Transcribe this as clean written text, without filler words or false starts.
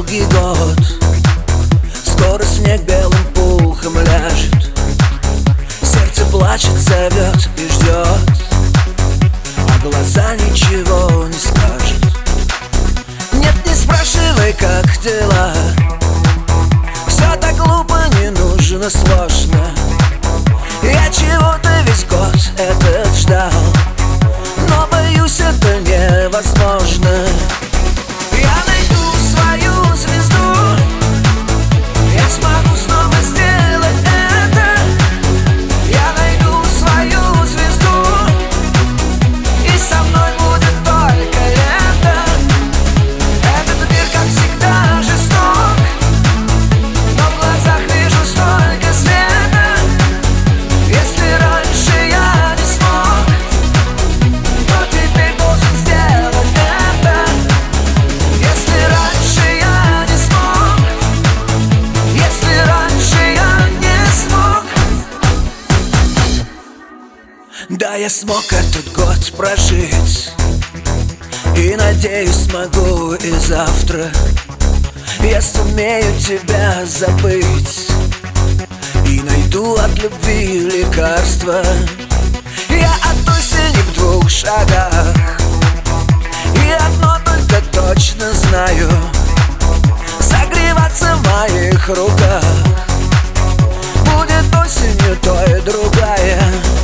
долгий год. Скоро снег белым пухом ляжет, сердце плачет, зовет и ждет, а глаза ничего не скажут. Нет, не спрашивай, как дела, все так глупо, не нужно, сложно. Я чего-то весь год этот ждал, но боюсь, это невозможно. Я найду свою звезду, я смогу снова сделать это. Я найду свою звезду, и со мной будет только лето. Этот мир, как всегда, жесток, но в глазах вижу столько света. Если раньше я не смог, то теперь должен сделать это. Если раньше я не смог, если раньше я не смог. Да, я смог этот год прожить, и надеюсь, смогу и завтра. Я сумею тебя забыть и найду от любви лекарства. Я от осени в 2 шагах, и одно только точно знаю: согреваться в моих руках будет осенью той другая.